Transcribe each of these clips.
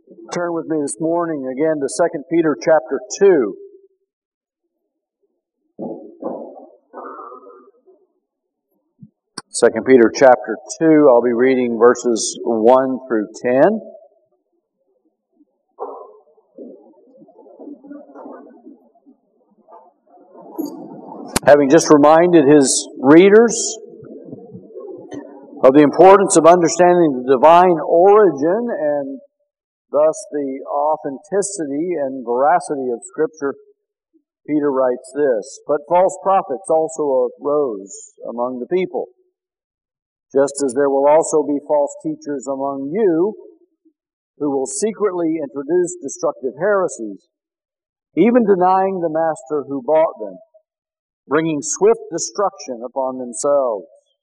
Turn with me this morning again to 2 Peter chapter 2. Second Peter chapter 2, I'll be reading verses 1 through 10. Having just reminded his readers of the importance of understanding the divine origin and thus the authenticity and veracity of Scripture, Peter writes this: "But false prophets also arose among the people, just as there will also be false teachers among you, who will secretly introduce destructive heresies, even denying the master who bought them, bringing swift destruction upon themselves.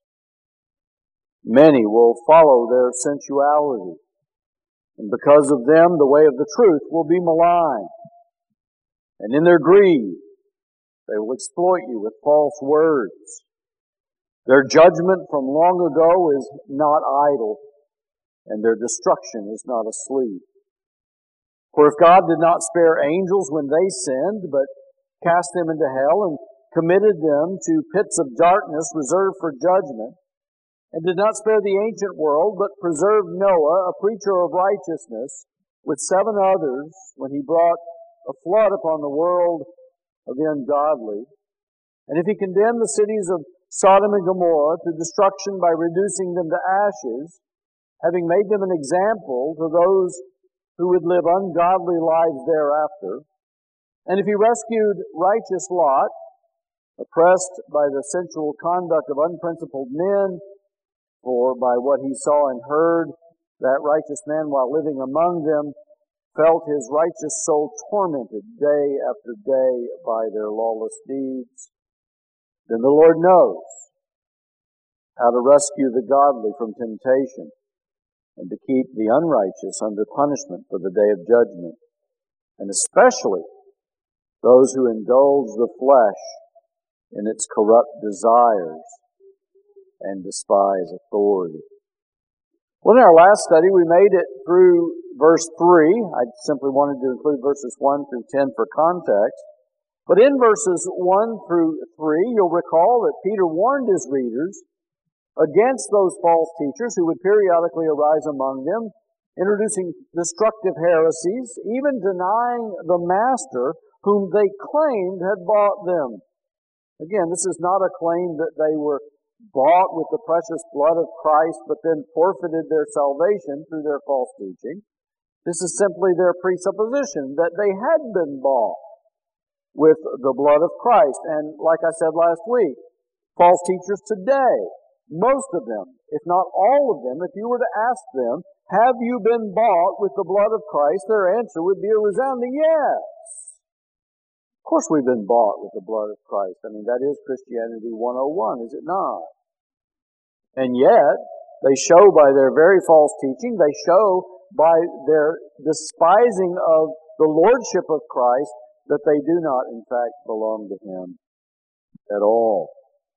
Many will follow their sensuality, and because of them the way of the truth will be maligned. And in their greed they will exploit you with false words. Their judgment from long ago is not idle, and their destruction is not asleep. For if God did not spare angels when they sinned, but cast them into hell and committed them to pits of darkness reserved for judgment, and did not spare the ancient world, but preserved Noah, a preacher of righteousness, with 7 others, when he brought a flood upon the world of the ungodly, and if he condemned the cities of Sodom and Gomorrah to destruction by reducing them to ashes, having made them an example to those who would live ungodly lives thereafter, and if he rescued righteous Lot, oppressed by the sensual conduct of unprincipled men, for by what he saw and heard, that righteous man, while living among them, felt his righteous soul tormented day after day by their lawless deeds, then the Lord knows how to rescue the godly from temptation and to keep the unrighteous under punishment for the day of judgment, and especially those who indulge the flesh in its corrupt desires and despise authority." Well, in our last study, we made it through verse 3. I simply wanted to include verses 1 through 10 for context. But in verses 1 through 3, you'll recall that Peter warned his readers against those false teachers who would periodically arise among them, introducing destructive heresies, even denying the master whom they claimed had bought them. Again, this is not a claim that they were bought with the precious blood of Christ, but then forfeited their salvation through their false teaching. This is simply their presupposition that they had been bought with the blood of Christ. And like I said last week, false teachers today, most of them, if not all of them, if you were to ask them, have you been bought with the blood of Christ? Their answer would be a resounding yes. Of course we've been bought with the blood of Christ. I mean, that is Christianity 101, is it not? And yet, they show by their very false teaching, they show by their despising of the lordship of Christ, that they do not, in fact, belong to Him at all.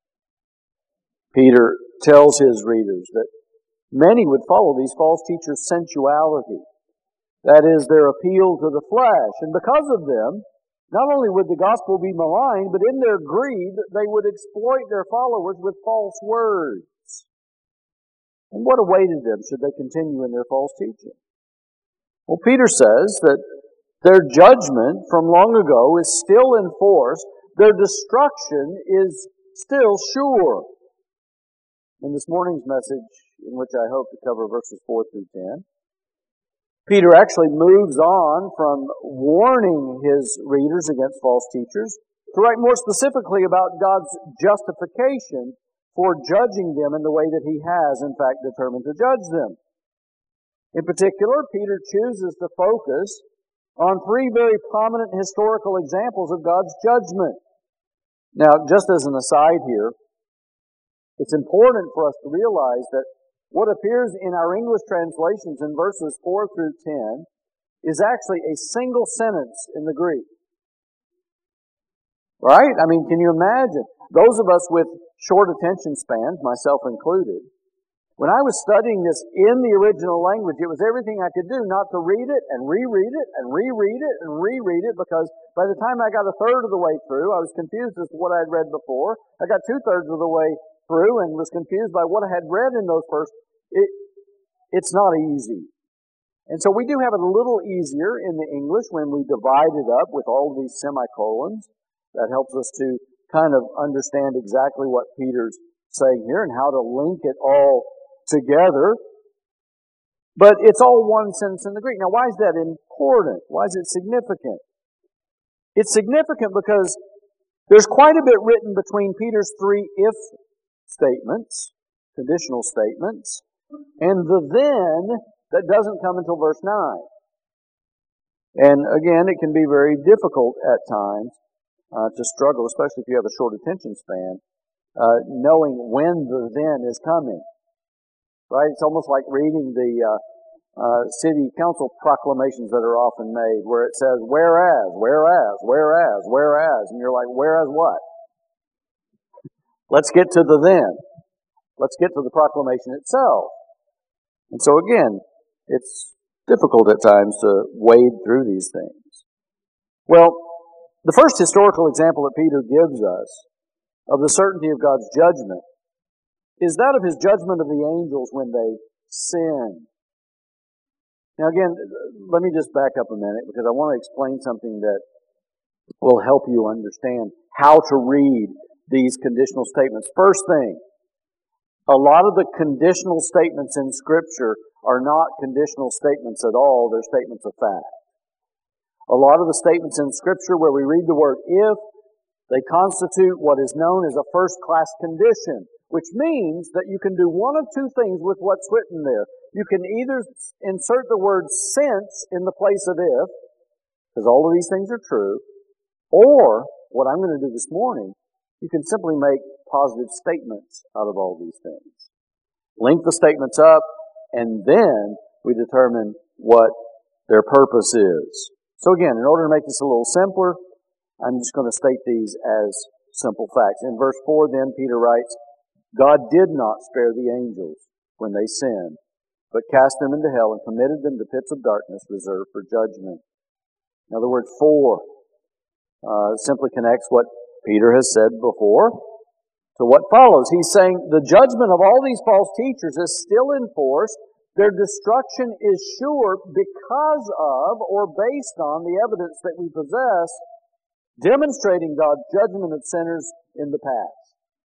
Peter tells his readers that many would follow these false teachers' sensuality. That is, their appeal to the flesh. And because of them, not only would the gospel be maligned, but in their greed, they would exploit their followers with false words. And what awaited them should they continue in their false teaching? Well, Peter says that their judgment from long ago is still in force. Their destruction is still sure. In this morning's message, in which I hope to cover verses 4 through 10, Peter actually moves on from warning his readers against false teachers to write more specifically about God's justification for judging them in the way that He has, in fact, determined to judge them. In particular, Peter chooses to focus on 3 very prominent historical examples of God's judgment. Now, just as an aside here, it's important for us to realize that what appears in our English translations in verses 4 through 10 is actually a single sentence in the Greek. Right? I mean, can you imagine? Those of us with short attention spans, myself included, When I was studying this in the original language, it was everything I could do not to read it and reread it and reread it and reread it, because by the time I got a third of the way through, I was confused as to what I had read before. I got 2/3 of the way through and was confused by what I had read in those first. It's not easy. And so we do have it a little easier in the English when we divide it up with all of these semicolons. That helps us to kind of understand exactly what Peter's saying here and how to link it all together. But it's all one sentence in the Greek. Now, why is that important? Why is it significant? It's significant because there's quite a bit written between Peter's 3 if statements, conditional statements, and the then that doesn't come until verse 9. And again, it can be very difficult at times to struggle, especially if you have a short attention span, knowing when the then is coming. Right? It's almost like reading the city council proclamations that are often made, where it says, whereas, and you're like, whereas what? Let's get to the then. Let's get to the proclamation itself. And so again, it's difficult at times to wade through these things. Well, the first historical example that Peter gives us of the certainty of God's judgment is that of His judgment of the angels when they sin. Now again, let me just back up a minute because I want to explain something that will help you understand how to read these conditional statements. First thing, a lot of the conditional statements in Scripture are not conditional statements at all, they're statements of fact. A lot of the statements in Scripture where we read the word if, they constitute what is known as a first-class condition, which means that you can do one of two things with what's written there. You can either insert the word since in the place of if, because all of these things are true, or, what I'm going to do this morning, you can simply make positive statements out of all these things. Link the statements up, and then we determine what their purpose is. So again, in order to make this a little simpler, I'm just going to state these as simple facts. In verse 4 then, Peter writes, God did not spare the angels when they sinned, but cast them into hell and committed them to pits of darkness reserved for judgment. Now the word for simply connects what Peter has said before to what follows. He's saying the judgment of all these false teachers is still in force. Their destruction is sure because of or based on the evidence that we possess, demonstrating God's judgment of sinners in the past.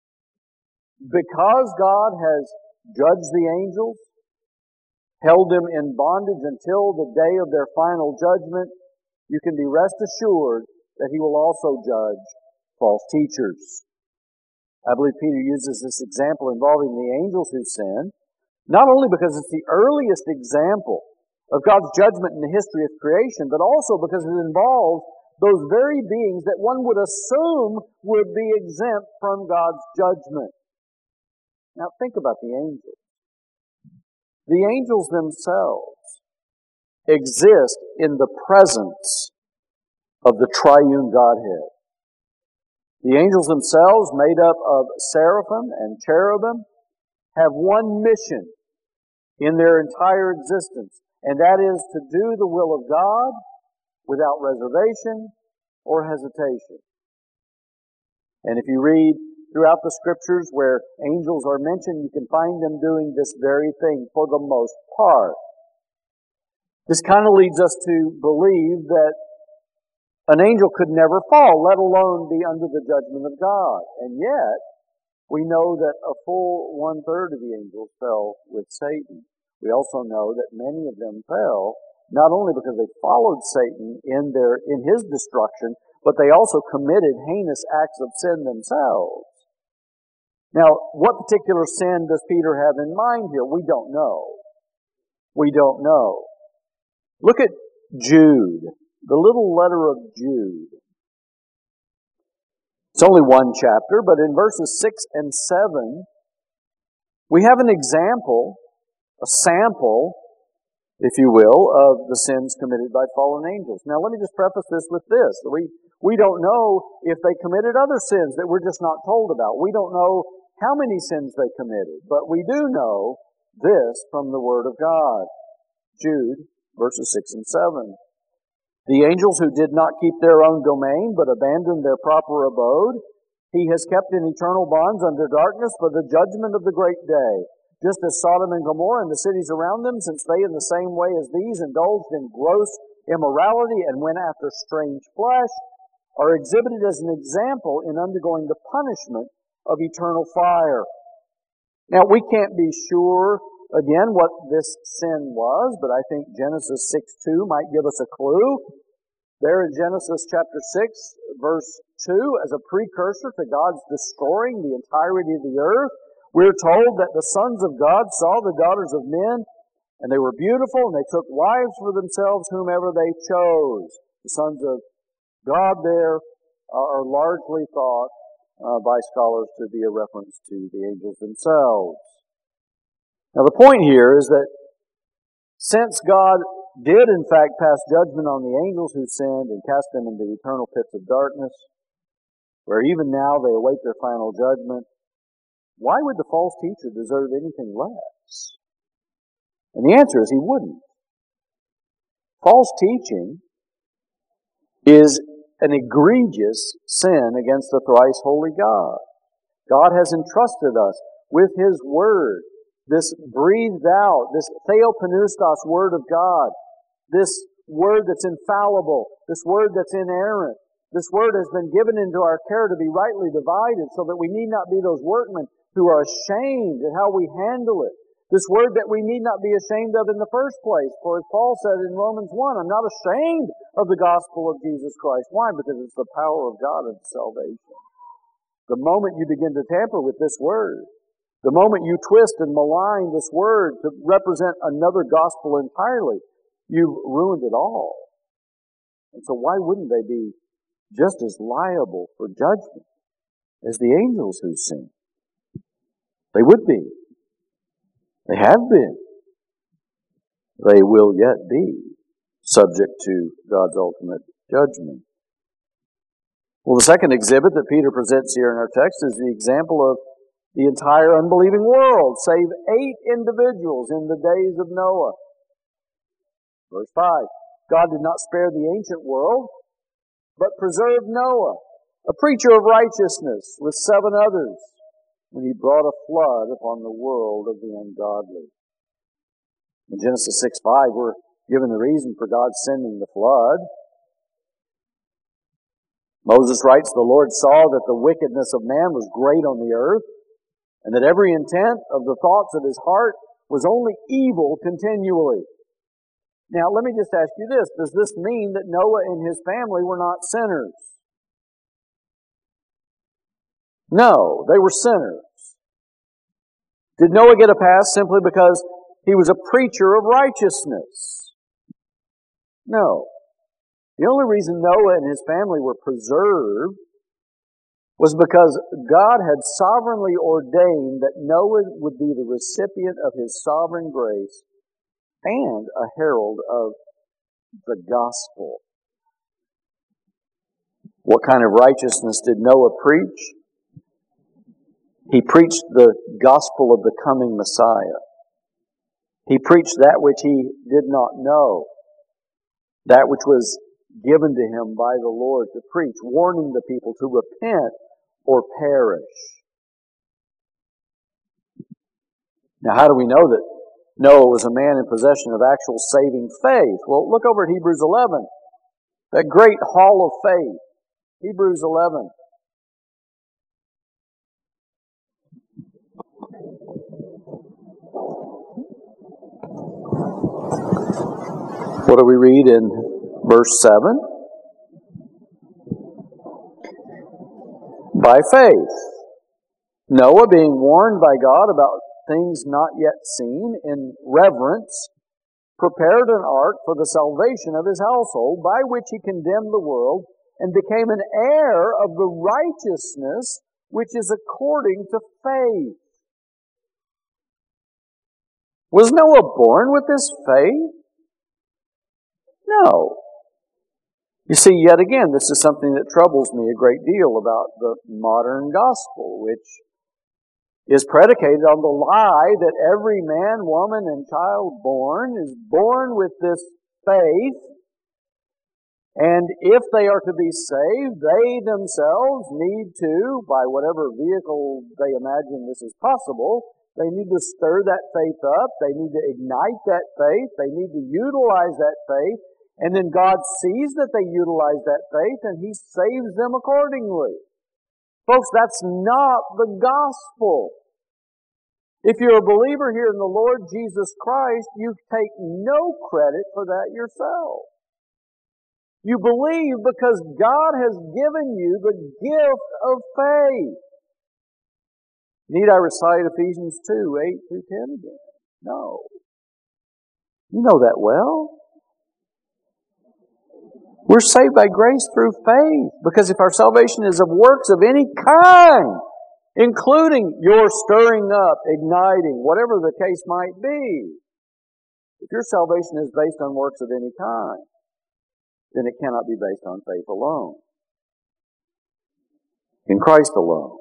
Because God has judged the angels, held them in bondage until the day of their final judgment, you can be rest assured that He will also judge false teachers. I believe Peter uses this example involving the angels who sin, not only because it's the earliest example of God's judgment in the history of creation, but also because it involves those very beings that one would assume would be exempt from God's judgment. Now think about the angels. The angels themselves exist in the presence of the triune Godhead. The angels themselves, made up of seraphim and cherubim, have one mission in their entire existence, and that is to do the will of God without reservation or hesitation. And if you read throughout the Scriptures where angels are mentioned, you can find them doing this very thing for the most part. This kind of leads us to believe that an angel could never fall, let alone be under the judgment of God. And yet, we know that a full 1/3 of the angels fell with Satan. We also know that many of them fell not only because they followed Satan in his destruction, but they also committed heinous acts of sin themselves. Now, what particular sin does Peter have in mind here? We don't know. We don't know. Look at Jude, the little letter of Jude. It's only one chapter, but in verses 6 and 7, we have an example, a sample, if you will, of the sins committed by fallen angels. Now, let me just preface this with this. We don't know if they committed other sins that we're just not told about. We don't know how many sins they committed, but we do know This from the Word of God. Jude, verses 6 and 7. The angels who did not keep their own domain, but abandoned their proper abode, He has kept in eternal bonds under darkness for the judgment of the great day. Just as Sodom and Gomorrah and the cities around them, since they in the same way as these indulged in gross immorality and went after strange flesh, are exhibited as an example in undergoing the punishment of eternal fire. Now, we can't be sure, again, what this sin was, but I think Genesis 6:2 might give us a clue. There in Genesis chapter 6, verse 2, as a precursor to God's destroying the entirety of the earth, we're told that the sons of God saw the daughters of men, and they were beautiful, and they took wives for themselves whomever they chose. The sons of God there are largely thought by scholars to be a reference to the angels themselves. Now the point here is that since God did in fact pass judgment on the angels who sinned and cast them into eternal pits of darkness, where even now they await their final judgment, why would the false teacher deserve anything less? And the answer is he wouldn't. False teaching is an egregious sin against the thrice holy God. God has entrusted us with His Word, this breathed out, this theopneustos Word of God, this Word that's infallible, this Word that's inerrant. This Word has been given into our care to be rightly divided so that we need not be those workmen who are ashamed at how we handle it. This Word that we need not be ashamed of in the first place. For as Paul said in Romans 1, I'm not ashamed of the gospel of Jesus Christ. Why? Because it's the power of God unto salvation. The moment you begin to tamper with this Word, the moment you twist and malign this Word to represent another gospel entirely, you've ruined it all. And so why wouldn't they be just as liable for judgment as the angels who sin? They would be. They have been. They will yet be subject to God's ultimate judgment. Well, the second exhibit that Peter presents here in our text is the example of the entire unbelieving world, save 8 individuals in the days of Noah. Verse 5, God did not spare the ancient world, but preserved Noah, a preacher of righteousness, with 7 others, when He brought a flood upon the world of the ungodly. In Genesis 6:5, we're given the reason for God sending the flood. Moses writes, the Lord saw that the wickedness of man was great on the earth, and that every intent of the thoughts of his heart was only evil continually. Now, let me just ask you this. Does this mean that Noah and his family were not sinners? No, they were sinners. Did Noah get a pass simply because he was a preacher of righteousness? No. The only reason Noah and his family were preserved was because God had sovereignly ordained that Noah would be the recipient of His sovereign grace and a herald of the gospel. What kind of righteousness did Noah preach? He preached the gospel of the coming Messiah. He preached that which he did not know, that which was given to him by the Lord to preach, warning the people to repent or perish. Now, how do we know that Noah was a man in possession of actual saving faith? Well, look over at Hebrews 11, that great hall of faith. Hebrews 11. What do we read in verse 7? By faith, Noah, being warned by God about things not yet seen, in reverence, prepared an ark for the salvation of his household, by which he condemned the world and became an heir of the righteousness which is according to faith. Was Noah born with this faith? No. You see, yet again, this is something that troubles me a great deal about the modern gospel, which is predicated on the lie that every man, woman, and child born is born with this faith, and if they are to be saved, they themselves need to, by whatever vehicle they imagine this is possible, they need to stir that faith up, they need to ignite that faith, they need to utilize that faith, and then God sees that they utilize that faith, and He saves them accordingly. Folks, that's not the gospel. If you're a believer here in the Lord Jesus Christ, you take no credit for that yourself. You believe because God has given you the gift of faith. Need I recite Ephesians 2, 8 through 10 again? No. You know that well. We're saved by grace through faith. Because if our salvation is of works of any kind, including your stirring up, igniting, whatever the case might be, if your salvation is based on works of any kind, then it cannot be based on faith alone. In Christ alone.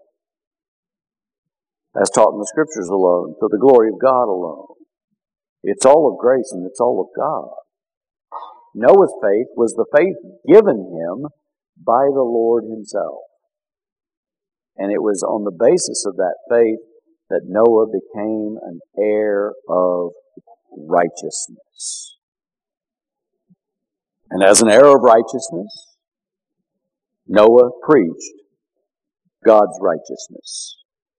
As taught in the Scriptures alone, to the glory of God alone. It's all of grace and it's all of God. Noah's faith was the faith given him by the Lord Himself. And it was on the basis of that faith that Noah became an heir of righteousness. And as an heir of righteousness, Noah preached God's righteousness.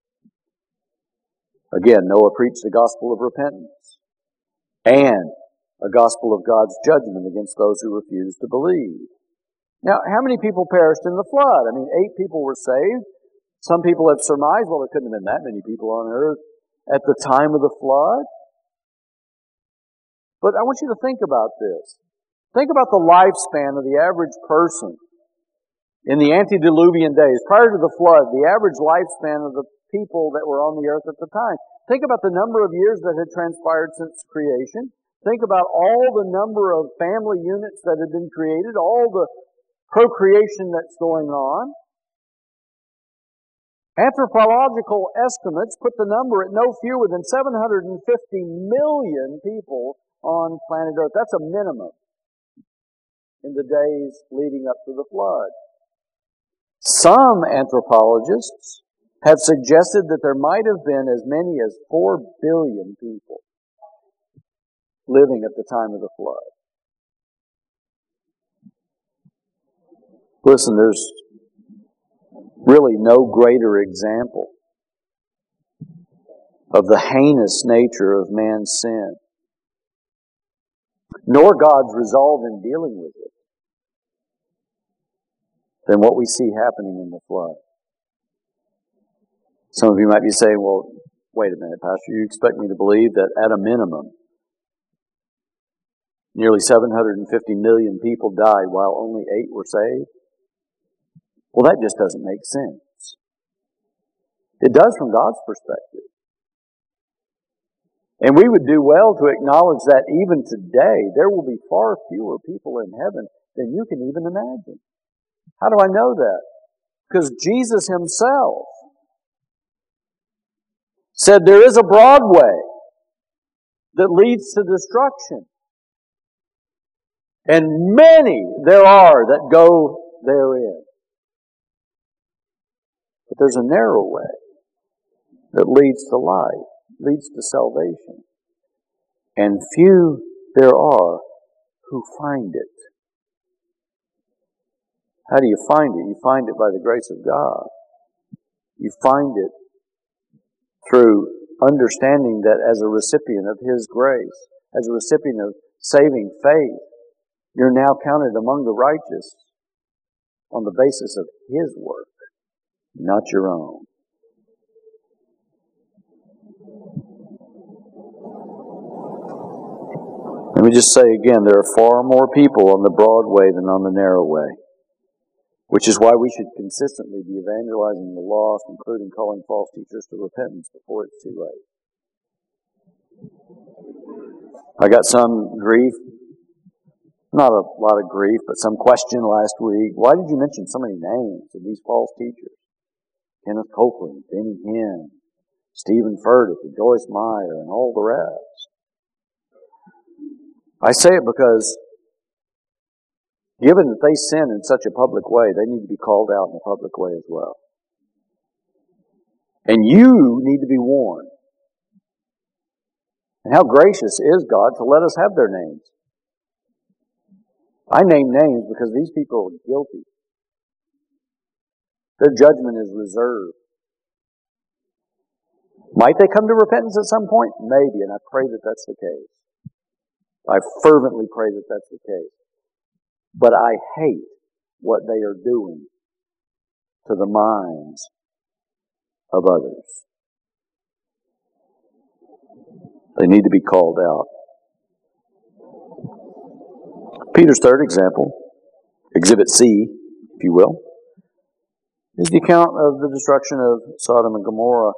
Again, Noah preached the gospel of repentance and a gospel of God's judgment against those who refused to believe. Now, how many people perished in the flood? 8 people were saved. Some people have surmised, well, there couldn't have been that many people on earth at the time of the flood. But I want you to think about this. Think about the lifespan of the average person in the antediluvian days. Prior to the flood, the average lifespan of the people that were on the earth at the time. Think about the number of years that had transpired since creation. Think about all the number of family units that had been created, all the procreation that's going on. Anthropological estimates put the number at no fewer than 750 million people on planet Earth. That's a minimum in the days leading up to the flood. Some anthropologists have suggested that there might have been as many as 4 billion people living at the time of the flood. Listen, there's really no greater example of the heinous nature of man's sin, nor God's resolve in dealing with it, than what we see happening in the flood. Some of you might be saying, well, wait a minute, Pastor, you expect me to believe that at a minimum, nearly 750 million people died while only 8 were saved? Well, that just doesn't make sense. It does from God's perspective. And we would do well to acknowledge that even today, there will be far fewer people in heaven than you can even imagine. How do I know that? Because Jesus Himself said there is a broad way that leads to destruction. And many there are that go therein. But there's a narrow way that leads to life, leads to salvation. And few there are who find it. How do you find it? You find it by the grace of God. You find it through understanding that as a recipient of His grace, as a recipient of saving faith, you're now counted among the righteous on the basis of His work, not your own. Let me just say again, there are far more people on the broad way than on the narrow way, which is why we should consistently be evangelizing the lost, including calling false teachers to repentance before it's too late. I got some grief, not a lot of grief, but some question last week. Why did you mention so many names of these false teachers? Kenneth Copeland, Benny Hinn, Stephen Furtick and Joyce Meyer and all the rest. I say it because given that they sin in such a public way, they need to be called out in a public way as well. And you need to be warned. And how gracious is God to let us have their names. I name names because these people are guilty. Their judgment is reserved. Might they come to repentance at some point? Maybe, and I pray that that's the case. I fervently pray that that's the case. But I hate what they are doing to the minds of others. They need to be called out. Peter's third example, Exhibit C, if you will, is the account of the destruction of Sodom and Gomorrah.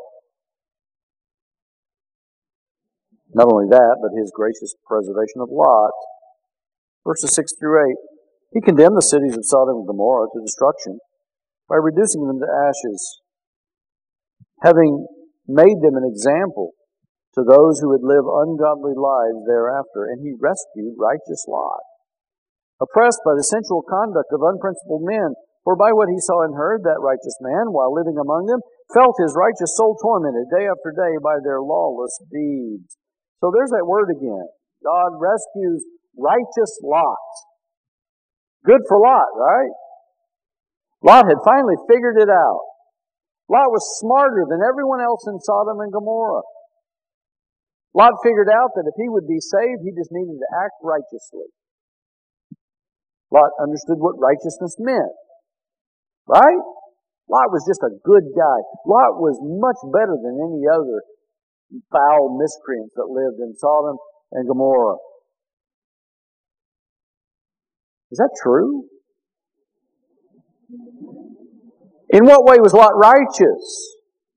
Not only that, but his gracious preservation of Lot. Verses 6 through 8. He condemned the cities of Sodom and Gomorrah to destruction by reducing them to ashes, having made them an example to those who would live ungodly lives thereafter, and he rescued righteous Lot, oppressed by the sensual conduct of unprincipled men. For by what he saw and heard, that righteous man, while living among them, felt his righteous soul tormented day after day by their lawless deeds. So there's that word again. God rescues righteous Lot. Good for Lot, right? Lot had finally figured it out. Lot was smarter than everyone else in Sodom and Gomorrah. Lot figured out that if he would be saved, he just needed to act righteously. Lot understood what righteousness meant. Right? Lot was just a good guy. Lot was much better than any other foul miscreants that lived in Sodom and Gomorrah. Is that true? In what way was Lot righteous?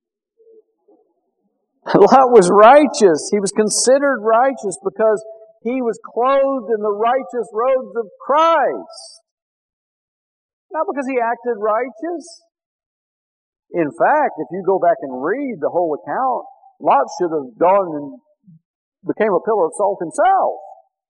Lot was righteous. He was considered righteous because he was clothed in the righteous robes of Christ. Not because he acted righteous. In fact, if you go back and read the whole account, Lot should have gone and became a pillar of salt himself.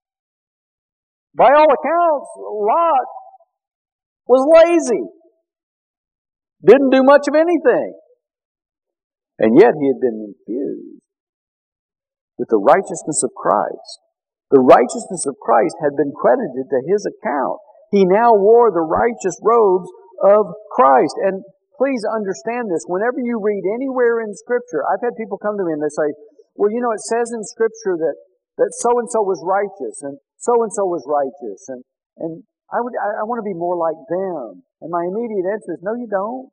By all accounts, Lot was lazy. Didn't do much of anything. And yet he had been infused with the righteousness of Christ. The righteousness of Christ had been credited to his account. He now wore the righteous robes of Christ. And please understand this. Whenever you read anywhere in Scripture, I've had people come to me and they say, well, you know, it says in Scripture that so-and-so was righteous and so-and-so was righteous. And I want to be more like them. And my immediate answer is, no, you don't.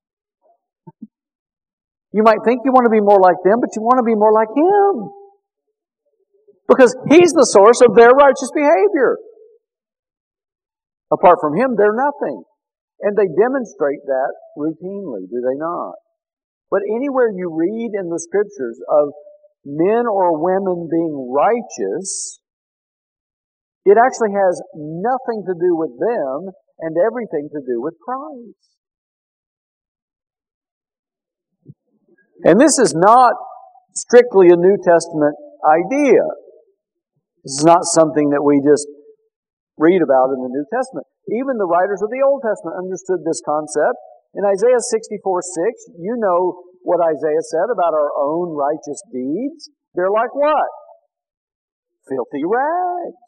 You might think you want to be more like them, but you want to be more like Him. Because He's the source of their righteous behavior. Apart from Him, they're nothing. And they demonstrate that routinely, do they not? But anywhere you read in the Scriptures of men or women being righteous, it actually has nothing to do with them and everything to do with Christ. And this is not strictly a New Testament idea. This is not something that we just read about in the New Testament. Even the writers of the Old Testament understood this concept. In Isaiah 64:6, you know what Isaiah said about our own righteous deeds. They're like what? Filthy rags.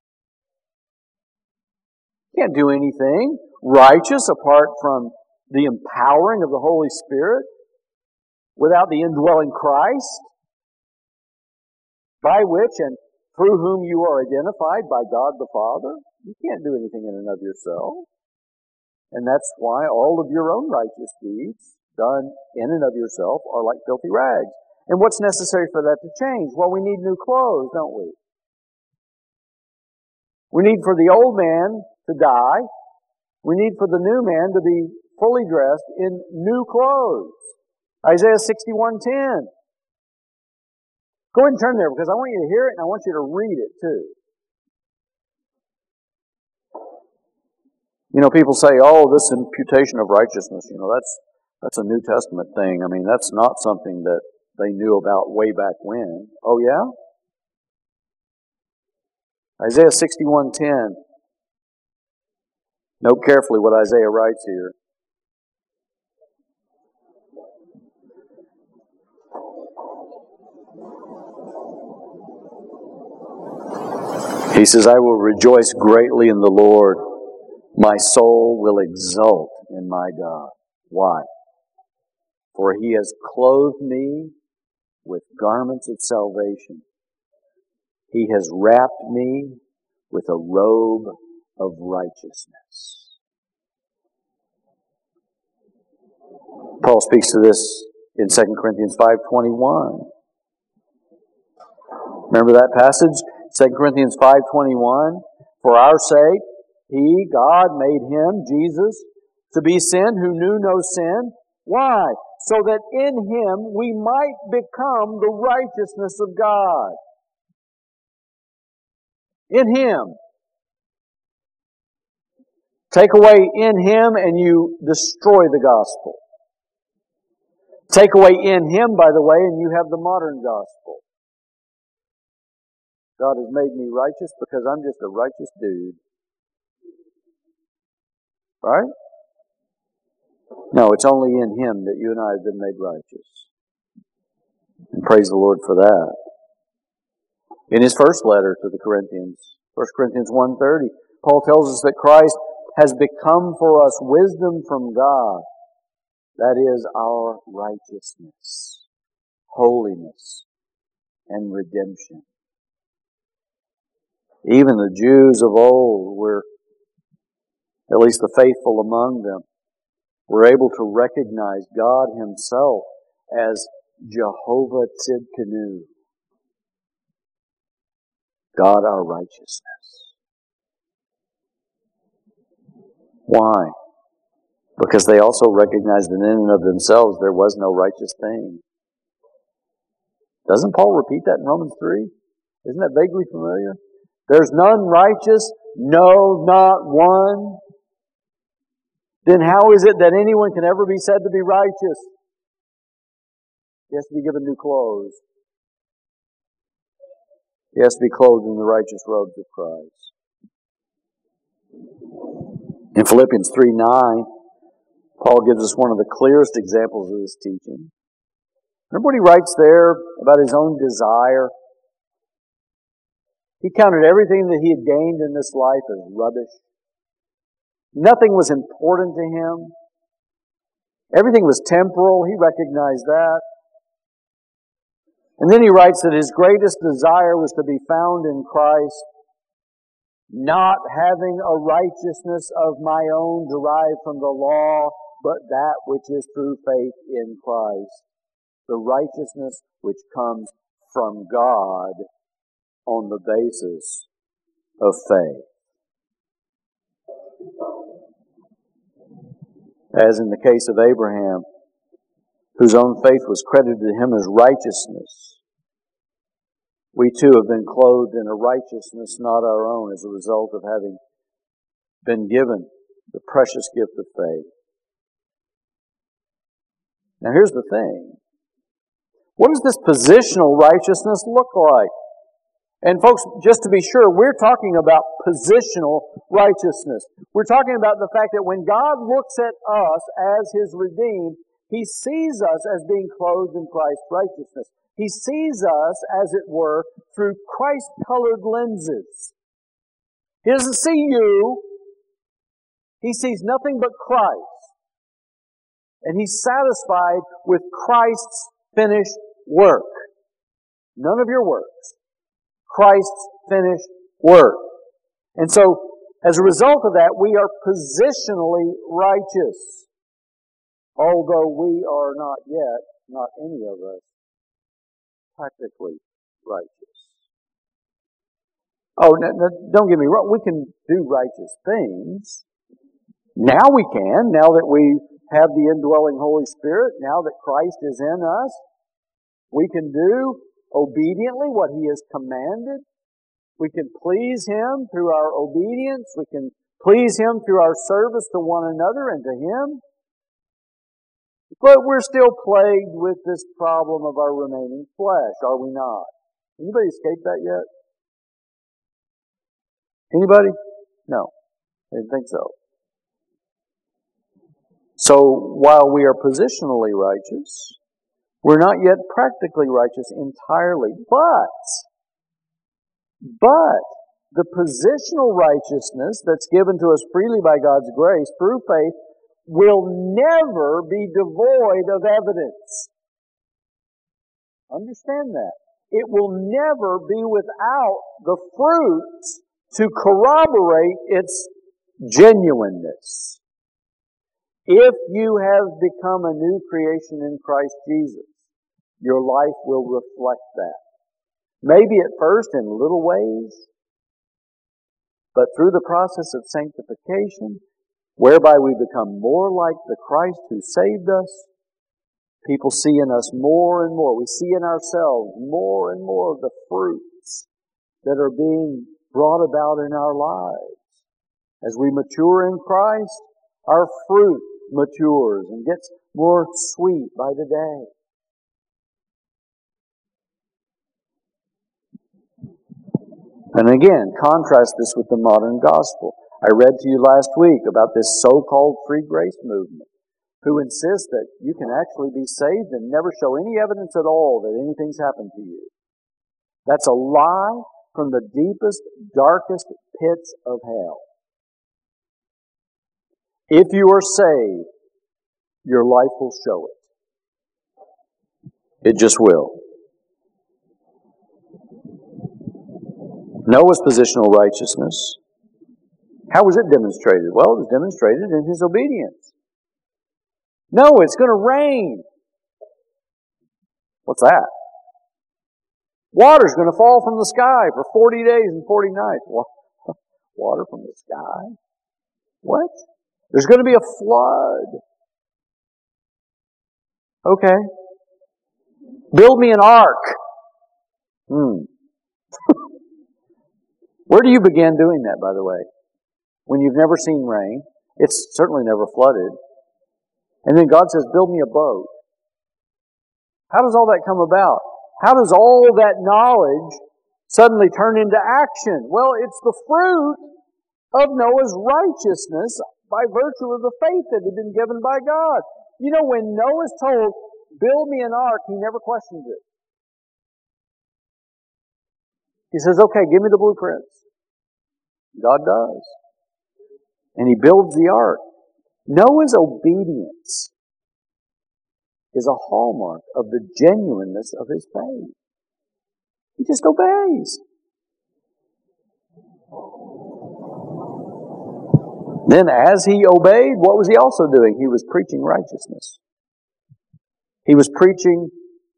Can't do anything righteous apart from the empowering of the Holy Spirit, without the indwelling Christ, by which and through whom you are identified by God the Father. You can't do anything in and of yourself. And that's why all of your own righteous deeds done in and of yourself are like filthy rags. And what's necessary for that to change? Well, we need new clothes, don't we? We need for the old man to die. We need for the new man to be fully dressed in new clothes. Isaiah 61:10. Go ahead and turn there because I want you to hear it and I want you to read it too. You know, people say, oh, this imputation of righteousness, that's a New Testament thing. I mean, that's not something that they knew about way back when. Oh yeah? Isaiah 61:10. Note carefully what Isaiah writes here. He says, I will rejoice greatly in the Lord. My soul will exult in my God. Why? For He has clothed me with garments of salvation. He has wrapped me with a robe of righteousness. Paul speaks to this in 2 Corinthians 5:21. Remember that passage? 2 Corinthians 5:21. For our sake, He, God, made Him, Jesus, to be sin who knew no sin. Why? So that in Him we might become the righteousness of God. In Him. Take away in Him and you destroy the gospel. Take away in Him, by the way, and you have the modern gospel. God has made me righteous because I'm just a righteous dude. Right? No, it's only in Him that you and I have been made righteous. And praise the Lord for that. In his first letter to the Corinthians, 1 Corinthians 1:30, Paul tells us that Christ has become for us wisdom from God. That is our righteousness, holiness, and redemption. Even the Jews of old were, at least the faithful among them, were able to recognize God Himself as Jehovah Tzidkenu, God our righteousness. Why? Because they also recognized that in and of themselves there was no righteous thing. Doesn't Paul repeat that in Romans 3? Isn't that vaguely familiar? There's none righteous, no, not one. Then how is it that anyone can ever be said to be righteous? He has to be given new clothes. He has to be clothed in the righteous robes of Christ. In Philippians 3:9, Paul gives us one of the clearest examples of this teaching. Remember what he writes there about his own desire? He counted everything that he had gained in this life as rubbish. Nothing was important to him. Everything was temporal. He recognized that. And then he writes that his greatest desire was to be found in Christ, not having a righteousness of my own derived from the law, but that which is through faith in Christ. The righteousness which comes from God on the basis of faith. As in the case of Abraham, whose own faith was credited to him as righteousness, we too have been clothed in a righteousness not our own as a result of having been given the precious gift of faith. Now here's the thing. What does this positional righteousness look like? And folks, just to be sure, we're talking about positional righteousness. We're talking about the fact that when God looks at us as His redeemed, He sees us as being clothed in Christ's righteousness. He sees us, as it were, through Christ-colored lenses. He doesn't see you. He sees nothing but Christ. And He's satisfied with Christ's finished work. None of your works. Christ's finished work. And so, as a result of that, we are positionally righteous. Although we are not yet, not any of us, practically righteous. Oh, no, don't get me wrong. We can do righteous things. Now we can, now that we have the indwelling Holy Spirit, now that Christ is in us, we can do obediently what He has commanded. We can please Him through our obedience. We can please Him through our service to one another and to Him. But we're still plagued with this problem of our remaining flesh, are we not? Anybody escaped that yet? Anybody? No, I didn't think so. So while we are positionally righteous, we're not yet practically righteous entirely. But the positional righteousness that's given to us freely by God's grace through faith will never be devoid of evidence. Understand that. It will never be without the fruits to corroborate its genuineness. If you have become a new creation in Christ Jesus, your life will reflect that. Maybe at first in little ways, but through the process of sanctification, whereby we become more like the Christ who saved us, people see in us more and more. We see in ourselves more and more of the fruits that are being brought about in our lives. As we mature in Christ, our fruit matures and gets more sweet by the day. And again, contrast this with the modern gospel. I read to you last week about this so-called free grace movement, who insists that you can actually be saved and never show any evidence at all that anything's happened to you. That's a lie from the deepest, darkest pits of hell. If you are saved, your life will show it. It just will. Noah's positional righteousness, how was it demonstrated? Well, it was demonstrated in his obedience. No, it's going to rain. What's that? Water's going to fall from the sky for 40 days and 40 nights. Water from the sky? What? There's going to be a flood. Okay. Build me an ark. Where do you begin doing that, by the way? When you've never seen rain. It's certainly never flooded. And then God says, build me a boat. How does all that come about? How does all that knowledge suddenly turn into action? Well, it's the fruit of Noah's righteousness by virtue of the faith that had been given by God. You know, when Noah's told, build me an ark, he never questions it. He says, okay, give me the blueprints. God does. And he builds the ark. Noah's obedience is a hallmark of the genuineness of his faith. He just obeys. Then as he obeyed, what was he also doing? He was preaching righteousness. He was preaching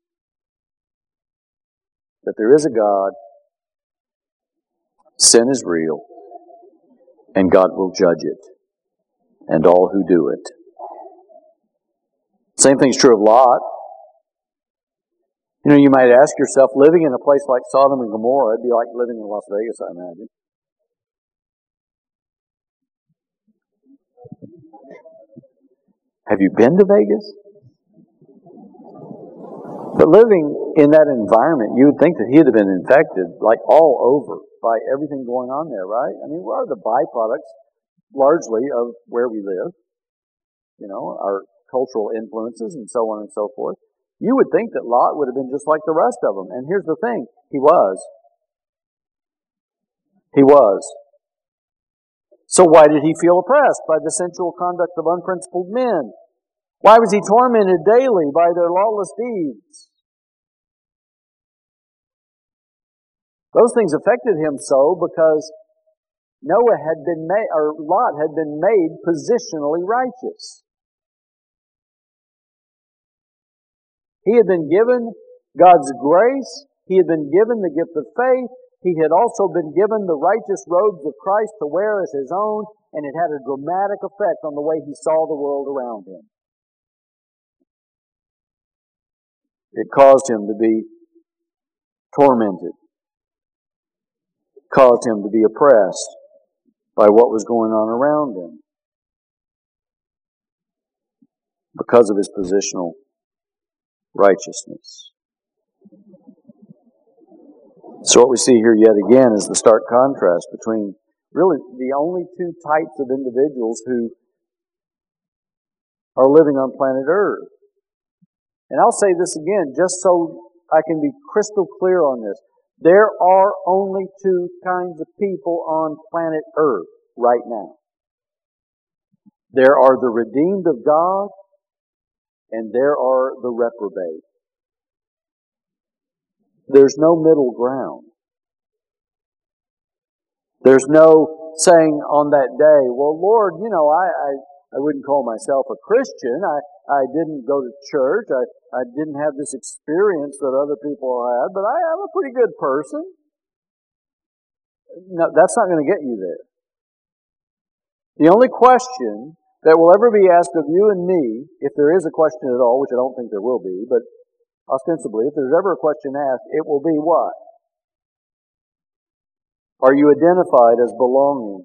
that there is a God, sin is real, and God will judge it, and all who do it. Same thing's true of Lot. You know, you might ask yourself, living in a place like Sodom and Gomorrah, it'd be like living in Las Vegas, I imagine. Have you been to Vegas? But living in that environment, you would think that he would have been infected, like all over, by everything going on there, right? I mean, what are the byproducts, largely, of where we live? You know, our cultural influences and so on and so forth. You would think that Lot would have been just like the rest of them. And here's the thing. He was. He was. So why did he feel oppressed by the sensual conduct of unprincipled men? Why was he tormented daily by their lawless deeds? Those things affected him so because Lot had been made positionally righteous. He had been given God's grace. He had been given the gift of faith. He had also been given the righteous robes of Christ to wear as his own, and it had a dramatic effect on the way he saw the world around him. It caused him to be tormented. It caused him to be oppressed by what was going on around him. because of his positional righteousness. So what we see here yet again is the stark contrast between really the only two types of individuals who are living on planet Earth. And I'll say this again, just so I can be crystal clear on this. There are only two kinds of people on planet Earth right now. There are the redeemed of God, and there are the reprobate. There's no middle ground. There's no saying on that day, well, Lord, I wouldn't call myself a Christian. I didn't go to church. I didn't have this experience that other people had, but I'm a pretty good person. No, that's not going to get you there. The only question that will ever be asked of you and me, if there is a question at all, which I don't think there will be, but ostensibly, if there's ever a question asked, it will be what? Are you identified as belonging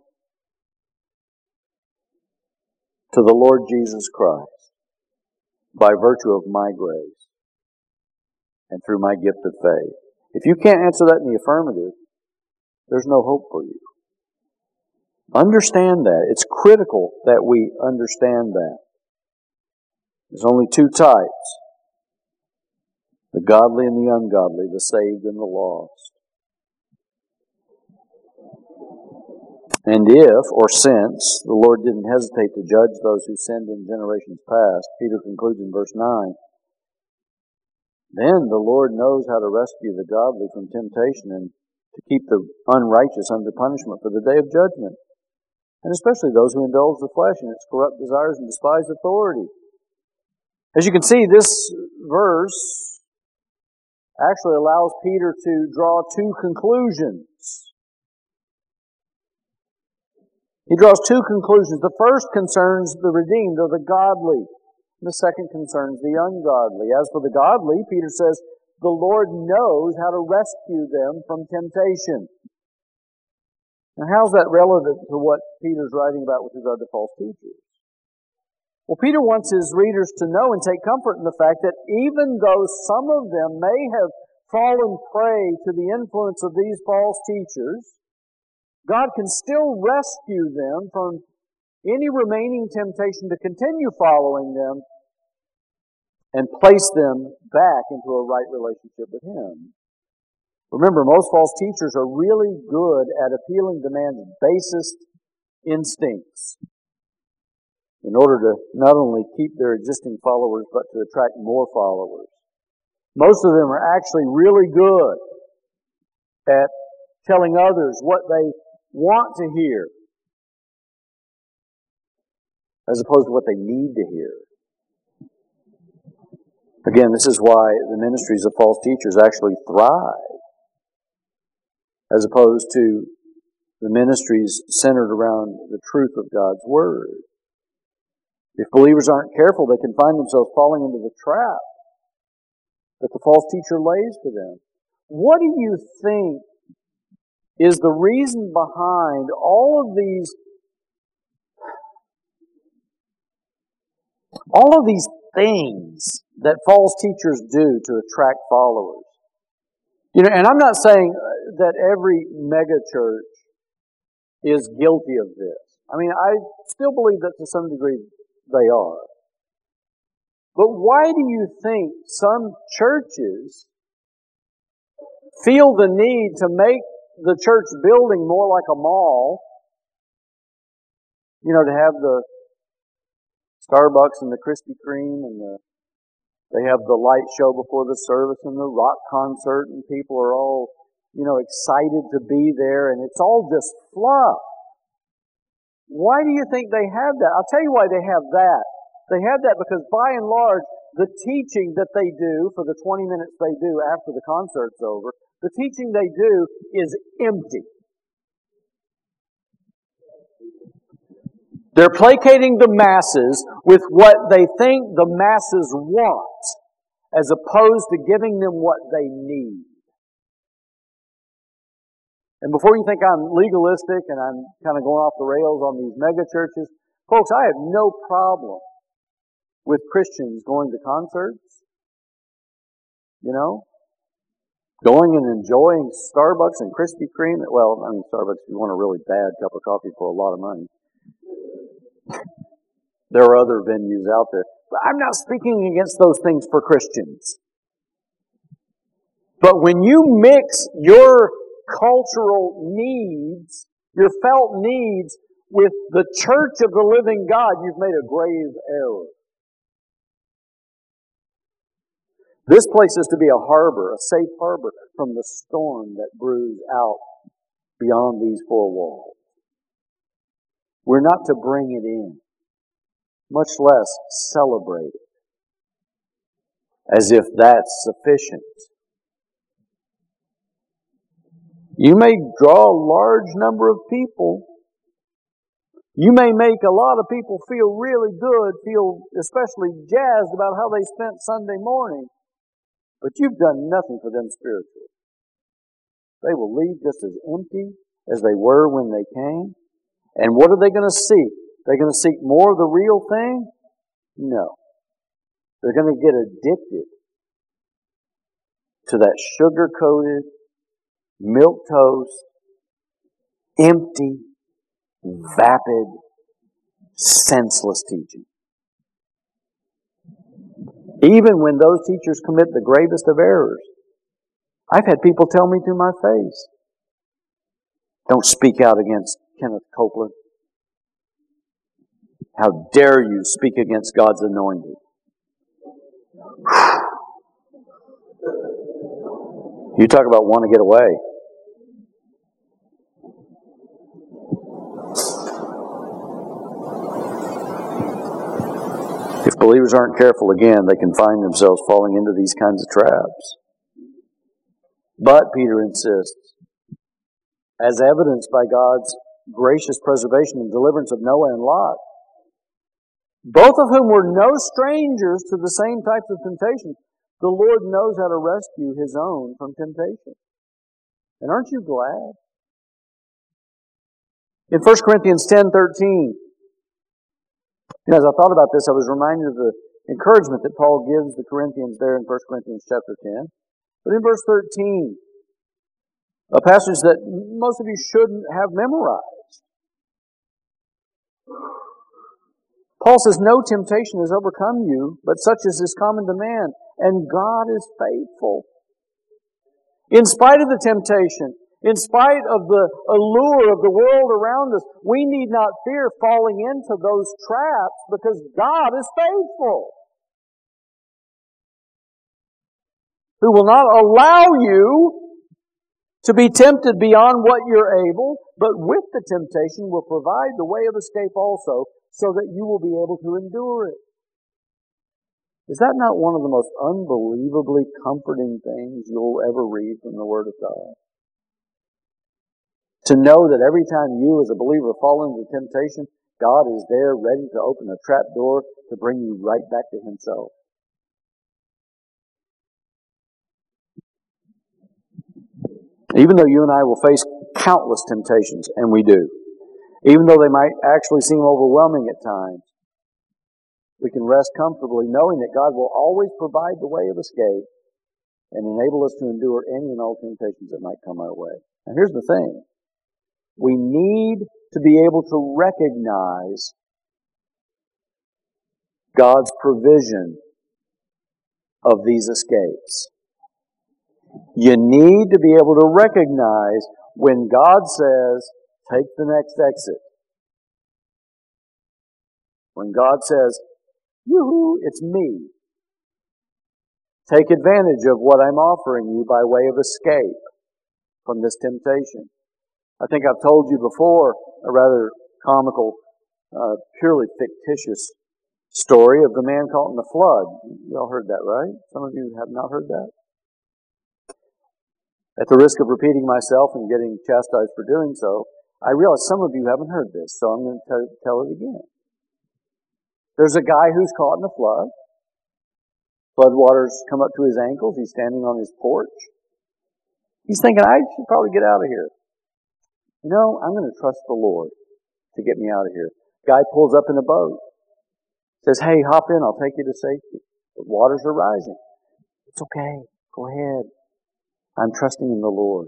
to the Lord Jesus Christ by virtue of my grace and through my gift of faith? If you can't answer that in the affirmative, there's no hope for you. Understand that. It's critical that we understand that. There's only two types: the godly and the ungodly, the saved and the lost. And if, or since, the Lord didn't hesitate to judge those who sinned in generations past, Peter concludes in verse 9, then the Lord knows how to rescue the godly from temptation and to keep the unrighteous under punishment for the day of judgment, and especially those who indulge the flesh in its corrupt desires and despise authority. As you can see, this verse actually allows Peter to draw two conclusions. He draws two conclusions. The first concerns the redeemed or the godly. The second concerns the ungodly. As for the godly, Peter says, the Lord knows how to rescue them from temptation. Now, how's that relevant to what Peter's writing about with regard to false teachers? Well, Peter wants his readers to know and take comfort in the fact that even though some of them may have fallen prey to the influence of these false teachers, God can still rescue them from any remaining temptation to continue following them and place them back into a right relationship with Him. Remember, most false teachers are really good at appealing to man's basest instincts in order to not only keep their existing followers, but to attract more followers. Most of them are actually really good at telling others what they want to hear, as opposed to what they need to hear. Again, this is why the ministries of false teachers actually thrive, as opposed to the ministries centered around the truth of God's Word. If believers aren't careful, they can find themselves falling into the trap that the false teacher lays for them. What do you think is the reason behind all of these things that false teachers do to attract followers? And I'm not saying that every mega church is guilty of this. I mean, I still believe that to some degree they are. But why do you think some churches feel the need to make the church building more like a mall? To have the Starbucks and the Krispy Kreme and they have the light show before the service and the rock concert, and people are all, excited to be there, and it's all just fluff. Why do you think they have that? I'll tell you why they have that. They have that because by and large, the teaching that they do for the 20 minutes they do after the concert's over, the teaching they do is empty. They're placating the masses with what they think the masses want, as opposed to giving them what they need. And before you think I'm legalistic and I'm kind of going off the rails on these mega churches, folks, I have no problem with Christians going to concerts, going and enjoying Starbucks and Krispy Kreme. Well, I mean, Starbucks, if you want a really bad cup of coffee for a lot of money. There are other venues out there. But I'm not speaking against those things for Christians. But when you mix your cultural needs, your felt needs, with the church of the living God, you've made a grave error. This place is to be a harbor, a safe harbor from the storm that brews out beyond these four walls. We're not to bring it in, much less celebrate it, as if that's sufficient. You may draw a large number of people. You may make a lot of people feel really good, feel especially jazzed about how they spent Sunday morning. But you've done nothing for them spiritually. They will leave just as empty as they were when they came. And what are they going to seek? They're going to seek more of the real thing? No. They're going to get addicted to that sugar-coated, milquetoast, empty, vapid, senseless teaching. Even when those teachers commit the gravest of errors. I've had people tell me to my face, don't speak out against Kenneth Copeland. How dare you speak against God's anointed? You talk about want to get away. If believers aren't careful, again, they can find themselves falling into these kinds of traps. But, Peter insists, as evidenced by God's gracious preservation and deliverance of Noah and Lot, both of whom were no strangers to the same types of temptation, the Lord knows how to rescue His own from temptation. And aren't you glad? In 1 Corinthians 10:13, as I thought about this, I was reminded of the encouragement that Paul gives the Corinthians there in 1 Corinthians chapter 10. But in verse 13, a passage that most of you shouldn't have memorized. Paul says, no temptation has overcome you, but such as is common to man, and God is faithful. In spite of the temptation, in spite of the allure of the world around us, we need not fear falling into those traps because God is faithful, who will not allow you to be tempted beyond what you're able, but with the temptation will provide the way of escape also, so that you will be able to endure it. Is that not one of the most unbelievably comforting things you'll ever read from the Word of God? To know that every time you as a believer fall into temptation, God is there ready to open a trap door to bring you right back to Himself. Even though you and I will face countless temptations, and we do, even though they might actually seem overwhelming at times, we can rest comfortably knowing that God will always provide the way of escape and enable us to endure any and all temptations that might come our way. And here's the thing. We need to be able to recognize God's provision of these escapes. You need to be able to recognize when God says, take the next exit. When God says, yoo-hoo, it's me. Take advantage of what I'm offering you by way of escape from this temptation. I think I've told you before a rather comical, purely fictitious story of the man caught in the flood. You all heard that, right? Some of you have not heard that. At the risk of repeating myself and getting chastised for doing so, I realize some of you haven't heard this, so I'm going to tell it again. There's a guy who's caught in a flood. Floodwaters come up to his ankles. He's standing on his porch. He's thinking, I should probably get out of here. I'm going to trust the Lord to get me out of here. Guy pulls up in a boat. Says, hey, hop in, I'll take you to safety. The waters are rising. It's okay. Go ahead. I'm trusting in the Lord.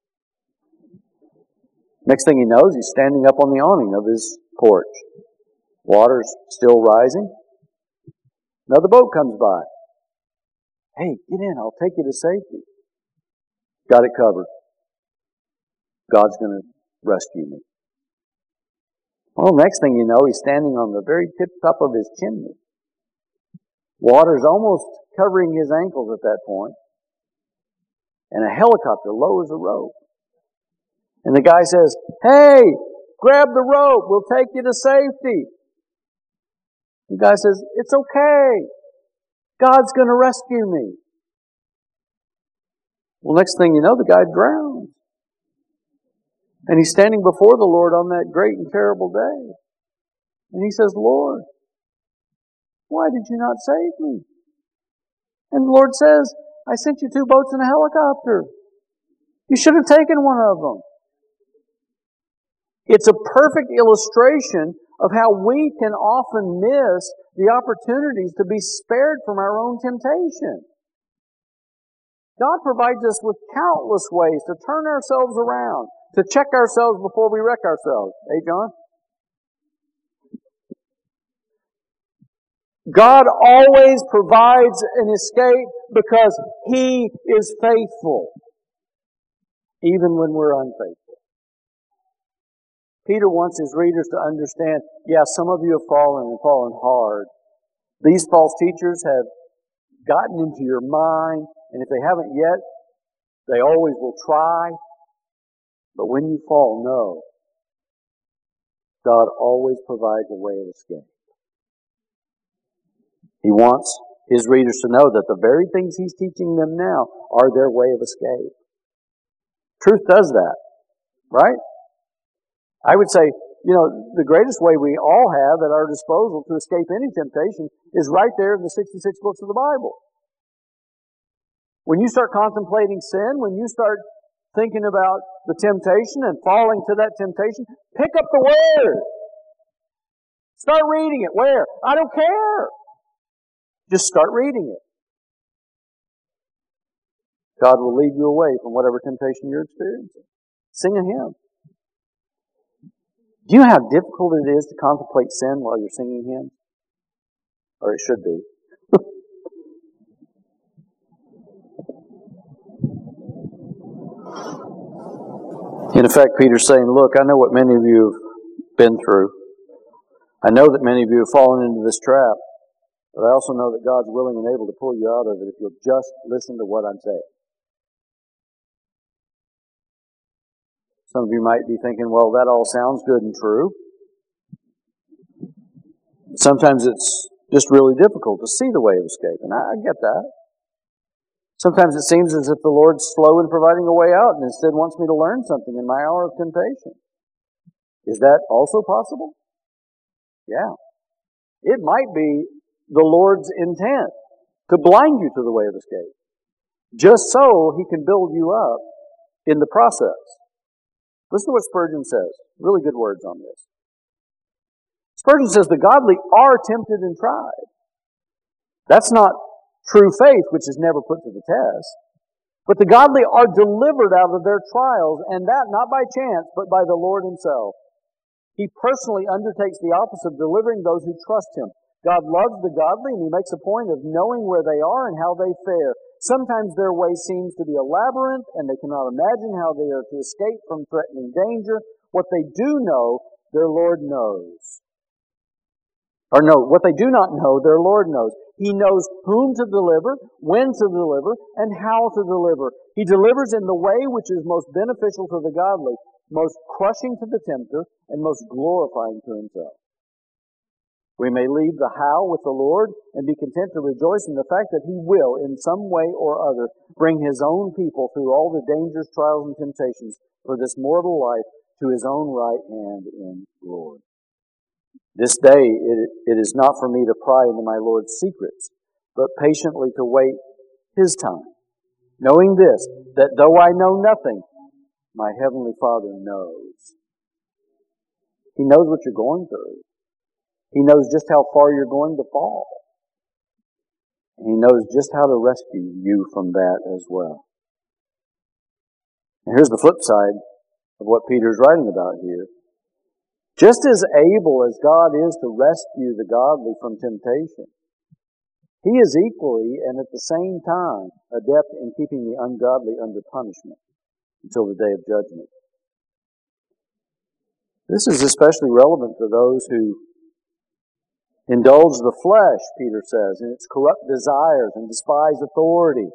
Next thing he knows, he's standing up on the awning of his porch. Water's still rising. Another boat comes by. Hey, get in, I'll take you to safety. Got it covered. God's going to rescue me. Well, next thing you know, he's standing on the very tip top of his chimney. Water's almost covering his ankles at that point. And a helicopter lowers a rope. And the guy says, hey, grab the rope, we'll take you to safety. The guy says, it's okay. God's going to rescue me. Well, next thing you know, the guy drowns. And he's standing before the Lord on that great and terrible day. And he says, Lord, why did you not save me? And the Lord says, I sent you 2 boats and a helicopter. You should have taken one of them. It's a perfect illustration of how we can often miss the opportunities to be spared from our own temptation. God provides us with countless ways to turn ourselves around, to check ourselves before we wreck ourselves. Hey, John? God always provides an escape because He is faithful, even when we're unfaithful. Peter wants his readers to understand, yeah, some of you have fallen and fallen hard. These false teachers have gotten into your mind, and if they haven't yet, they always will try. But when you fall, know, God always provides a way of escape. He wants his readers to know that the very things he's teaching them now are their way of escape. Truth does that, right? I would say, the greatest way we all have at our disposal to escape any temptation is right there in the 66 books of the Bible. When you start contemplating sin, when you start thinking about the temptation and falling to that temptation, pick up the Word. Start reading it. Where? I don't care. Just start reading it. God will lead you away from whatever temptation you're experiencing. Sing a hymn. Do you know how difficult it is to contemplate sin while you're singing hymns? Or it should be. In effect, Peter's saying, look, I know what many of you have been through. I know that many of you have fallen into this trap. But I also know that God's willing and able to pull you out of it if you'll just listen to what I'm saying. Some of you might be thinking, well, that all sounds good and true. Sometimes it's just really difficult to see the way of escape, and I get that. Sometimes it seems as if the Lord's slow in providing a way out and instead wants me to learn something in my hour of temptation. Is that also possible? Yeah. It might be the Lord's intent to blind you to the way of escape, just so He can build you up in the process. Listen to what Spurgeon says. Really good words on this. Spurgeon says, the godly are tempted and tried. That's not true faith, which is never put to the test. But the godly are delivered out of their trials, and that not by chance, but by the Lord Himself. He personally undertakes the office of delivering those who trust Him. God loves the godly, and He makes a point of knowing where they are and how they fare. Sometimes their way seems to be a labyrinth, and they cannot imagine how they are to escape from threatening danger. What they do know, their Lord knows. What they do not know, their Lord knows. He knows whom to deliver, when to deliver, and how to deliver. He delivers in the way which is most beneficial to the godly, most crushing to the tempter, and most glorifying to Himself. We may leave the how with the Lord and be content to rejoice in the fact that He will, in some way or other, bring His own people through all the dangers, trials, and temptations for this mortal life to His own right hand in glory. This day it is not for me to pry into my Lord's secrets, but patiently to wait His time, knowing this, that though I know nothing, my Heavenly Father knows. He knows what you're going through. He knows just how far you're going to fall. And He knows just how to rescue you from that as well. And here's the flip side of what Peter's writing about here. Just as able as God is to rescue the godly from temptation, He is equally and at the same time adept in keeping the ungodly under punishment until the day of judgment. This is especially relevant to those who indulge the flesh, Peter says, in its corrupt desires and despise authority.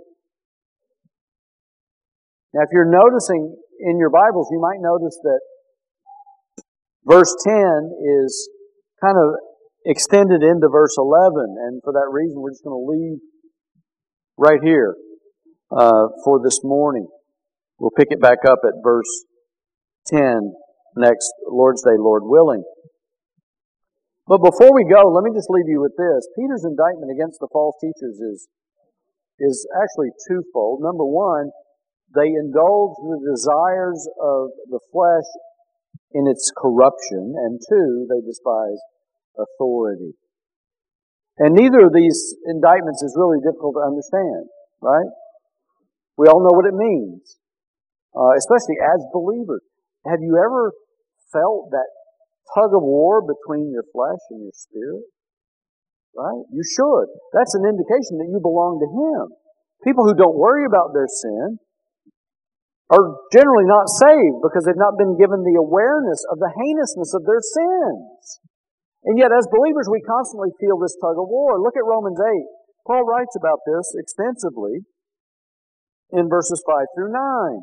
Now, if you're noticing in your Bibles, you might notice that verse 10 is kind of extended into verse 11, and for that reason we're just going to leave right here for this morning. We'll pick it back up at verse 10 next Lord's Day, Lord willing. But before we go, let me just leave you with this. Peter's indictment against the false teachers is actually twofold. Number one, they indulge the desires of the flesh in its corruption, and two, they despise authority. And neither of these indictments is really difficult to understand, right? We all know what it means, especially as believers. Have you ever felt that tug of war between your flesh and your spirit? Right? You should. That's an indication that you belong to Him. People who don't worry about their sin are generally not saved because they've not been given the awareness of the heinousness of their sins. And yet, as believers, we constantly feel this tug of war. Look at Romans 8. Paul writes about this extensively in verses 5 through 9.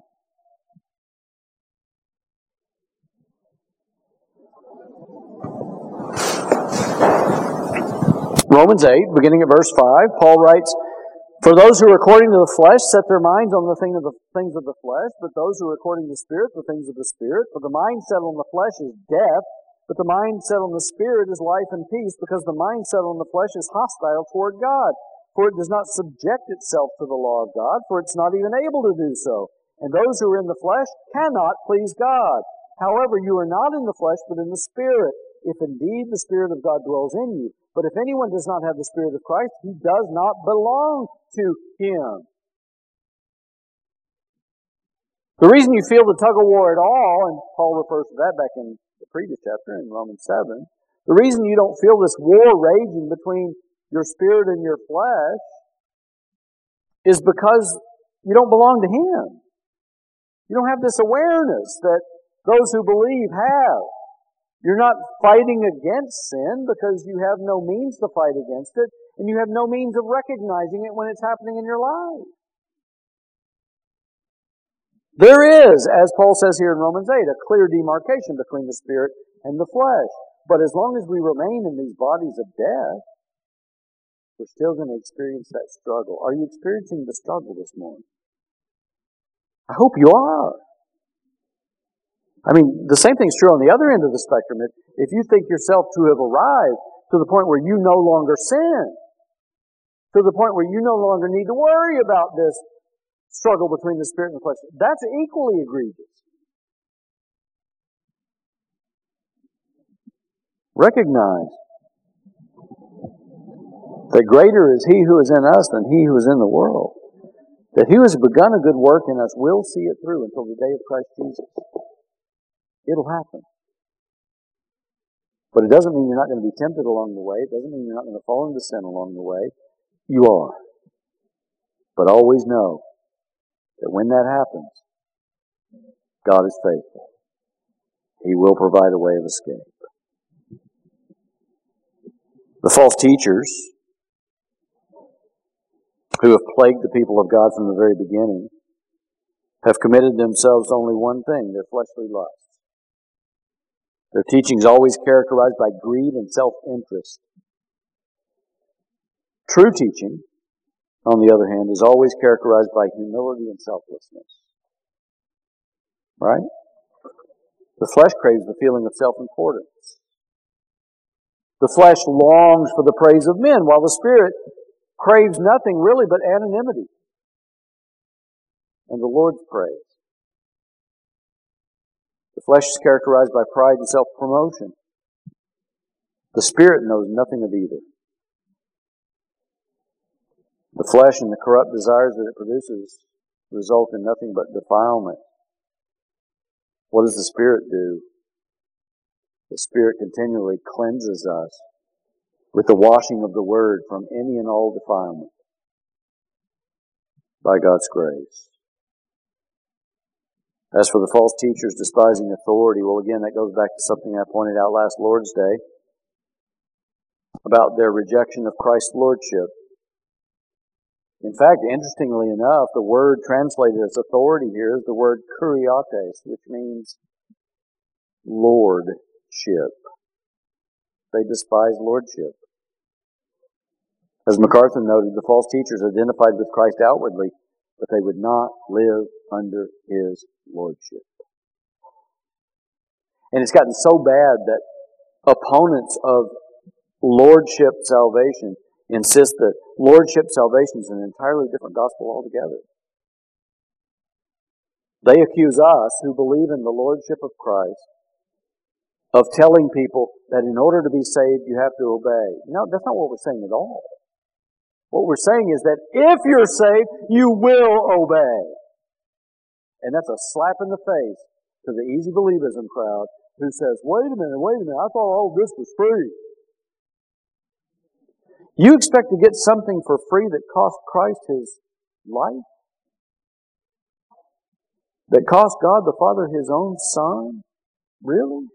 Romans 8, beginning at verse 5, Paul writes, "For those who are according to the flesh set their minds on the things of the flesh, but those who are according to the Spirit, the things of the Spirit. For the mind set on the flesh is death, but the mind set on the Spirit is life and peace, because the mind set on the flesh is hostile toward God. For it does not subject itself to the law of God, for it's not even able to do so. And those who are in the flesh cannot please God. However, you are not in the flesh, but in the Spirit, if indeed the Spirit of God dwells in you. But if anyone does not have the Spirit of Christ, he does not belong to Him." The reason you feel the tug of war at all, and Paul refers to that back in the previous chapter in Romans 7, the reason you don't feel this war raging between your spirit and your flesh is because you don't belong to Him. You don't have this awareness that those who believe have. You're not fighting against sin because you have no means to fight against it, and you have no means of recognizing it when it's happening in your life. There is, as Paul says here in Romans 8, a clear demarcation between the spirit and the flesh. But as long as we remain in these bodies of death, we're still going to experience that struggle. Are you experiencing the struggle this morning? I hope you are. I mean, the same thing's true on the other end of the spectrum. If you think yourself to have arrived to the point where you no longer sin, to the point where you no longer need to worry about this struggle between the spirit and the flesh, that's equally egregious. Recognize that greater is He who is in us than he who is in the world. That He who has begun a good work in us will see it through until the day of Christ Jesus. It'll happen. But it doesn't mean you're not going to be tempted along the way. It doesn't mean you're not going to fall into sin along the way. You are. But always know that when that happens, God is faithful. He will provide a way of escape. The false teachers who have plagued the people of God from the very beginning have committed themselves to only one thing, their fleshly lusts. Their teaching is always characterized by greed and self-interest. True teaching, on the other hand, is always characterized by humility and selflessness. Right? The flesh craves the feeling of self-importance. The flesh longs for the praise of men, while the Spirit craves nothing really but anonymity and the Lord's praise. The flesh is characterized by pride and self-promotion. The Spirit knows nothing of either. The flesh and the corrupt desires that it produces result in nothing but defilement. What does the Spirit do? The Spirit continually cleanses us with the washing of the Word from any and all defilement by God's grace. As for the false teachers despising authority, well, again, that goes back to something I pointed out last Lord's Day about their rejection of Christ's Lordship. In fact, interestingly enough, the word translated as authority here is the word kuriates, which means lordship. They despise lordship. As MacArthur noted, the false teachers identified with Christ outwardly, but they would not live under His lordship. And it's gotten so bad that opponents of lordship salvation insist that lordship salvation is an entirely different gospel altogether. They accuse us, who believe in the lordship of Christ, of telling people that in order to be saved, you have to obey. No, that's not what we're saying at all. What we're saying is that if you're saved, you will obey. And that's a slap in the face to the easy believism crowd who says, wait a minute, I thought all this was free. You expect to get something for free that cost Christ His life? That cost God the Father His own Son? Really?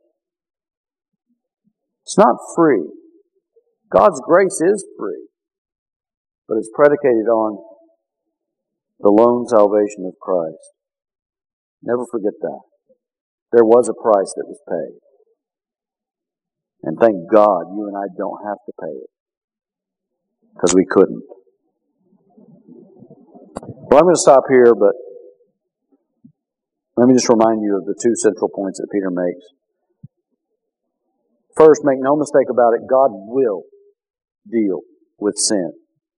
It's not free. God's grace is free, but it's predicated on the lone salvation of Christ. Never forget that. There was a price that was paid. And thank God you and I don't have to pay it, because we couldn't. Well, I'm going to stop here, but let me just remind you of the two central points that Peter makes. First, make no mistake about it, God will deal with sin.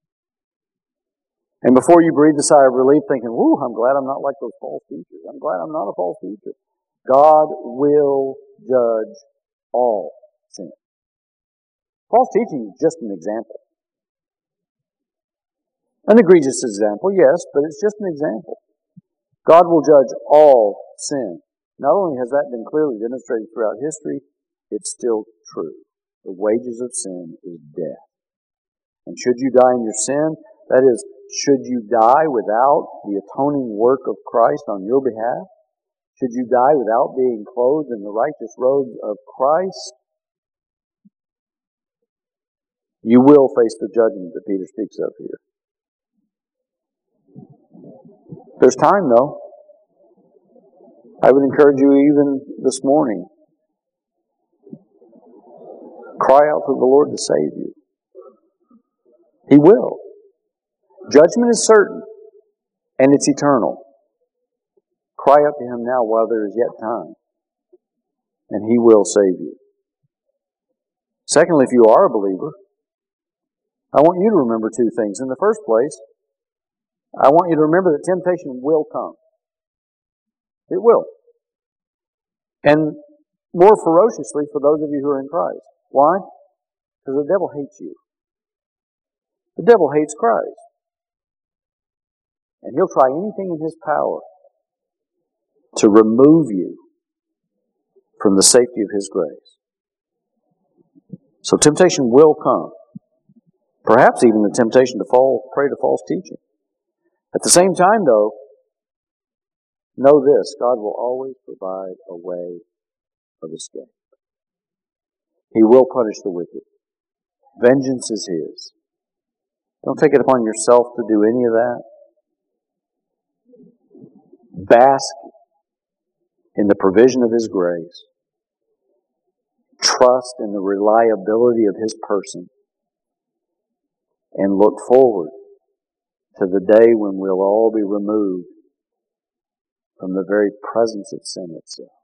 And before you breathe a sigh of relief thinking, whoo, I'm glad I'm not like those false teachers. I'm glad I'm not a false teacher. God will judge all sin. False teaching is just an example. An egregious example, yes, but it's just an example. God will judge all sin. Not only has that been clearly demonstrated throughout history, it's still true. The wages of sin is death. And should you die in your sin, that is, should you die without the atoning work of Christ on your behalf, should you die without being clothed in the righteous robes of Christ, you will face the judgment that Peter speaks of here. There's time, though. I would encourage you even this morning, cry out to the Lord to save you. He will. Judgment is certain, and it's eternal. Cry out to Him now while there is yet time, and He will save you. Secondly, if you are a believer, I want you to remember two things. In the first place, I want you to remember that temptation will come. It will. And more ferociously for those of you who are in Christ. Why? Because the devil hates you. The devil hates Christ. And he'll try anything in his power to remove you from the safety of His grace. So temptation will come. Perhaps even the temptation to fall prey to false teaching. At the same time, though, know this, God will always provide a way of escape. He will punish the wicked. Vengeance is His. Don't take it upon yourself to do any of that. Bask in the provision of His grace. Trust in the reliability of His person. And look forward to the day when we'll all be removed from the very presence of sin itself.